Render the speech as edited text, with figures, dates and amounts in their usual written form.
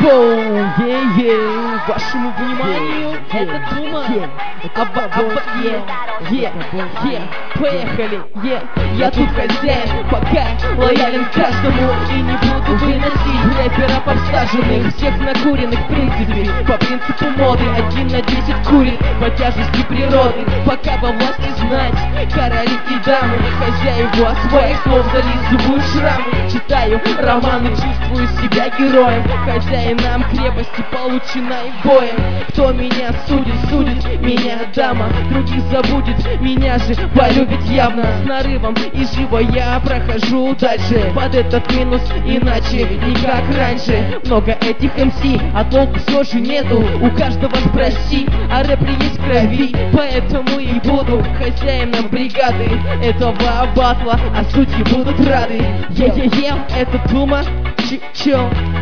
Вашему вниманию это Тума. Поехали, я тут хозяин, пока лоялен каждому и не буду выносить рэперов обсаженных, всех накуренных в принципе, по принципу моды. 1 на 10 курит по тяжести природы, пока во власти знать короли и дамы, хозяева своих слов зализывают шрамы. Читаю романы, чувствую себя героем, хозяином крепости, полученной боем. Кто меня судит, судит меня дама, других забудет, меня же полюбит явно. С нарывом и живо я прохожу дальше, под этот минус иначе не как раньше. Много этих МС, а толку все же нету, у каждого спроси, а рэп есть в крови, поэтому и буду хозяином бригады этого батла, а судьи будут рады. Это Тума, чё?